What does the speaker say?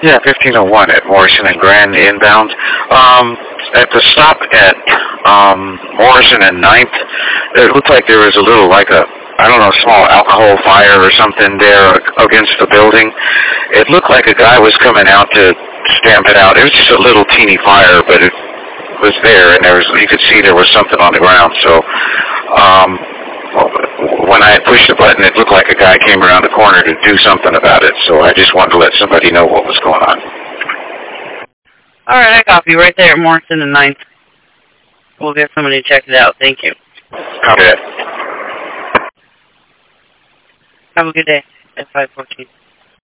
Yeah, 1501 at Morrison and Grand inbound. At the stop at Morrison and Ninth, it looked like there was a little, like a, I don't know, small alcohol fire or something there against the building. It looked like a guy was coming out to stamp it out. It was just a little teeny fire, but it was there, and you could see there was something on the ground. So when I had pushed the button, it looked like a guy came around the corner to do something about it. So I just wanted to let somebody know what was going on. All right, I copy. Right there at Morrison and Ninth. We'll get somebody to check it out. Thank you. Copy that. Have a good day at 514.